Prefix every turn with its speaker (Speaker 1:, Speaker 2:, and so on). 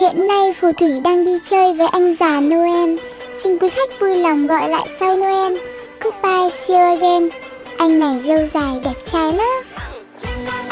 Speaker 1: Hiện nay phù thủy đang đi chơi với anh già Noel. Xin quý khách vui lòng gọi lại sau Noel. Goodbye, see you again. Anh này râu dài đẹp trai lắm.